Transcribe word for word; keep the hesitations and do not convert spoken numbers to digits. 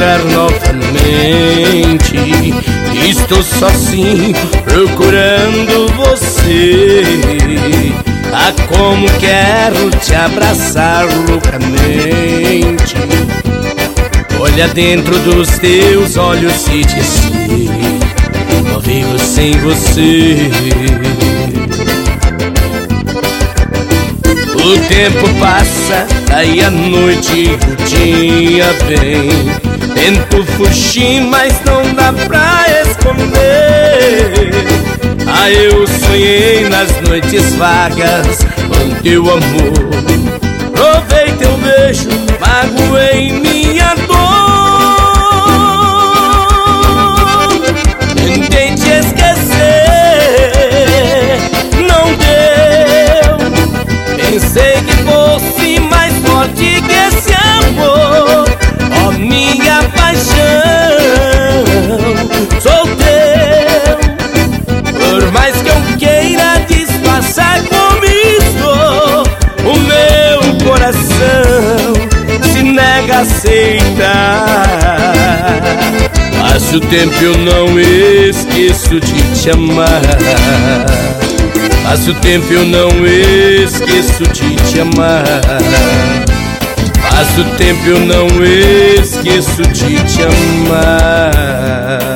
encontrar novamente. Estou sozinho procurando você. Ah, como quero te abraçar loucamente. Olha dentro dos teus olhos e dizer: não vivo sem você. O tempo passa, aí a noite e o dia vem. Tento fugir, mas não dá pra esconder. Ah, eu sonhei nas noites vagas com teu amor. Provei teu beijo, magoei minha dor. Tentei te esquecer, não deu. Pensei que fosse mais forte que esse amor. Ó, minha paixão, sou teu. Por mais que eu queira disfarçar como estou, o meu coração se nega a aceitar. Passa o tempo, eu não esqueço de te amar. Passa o tempo, eu não esqueço de te amar. Passa o tempo, eu não esqueço de te amar.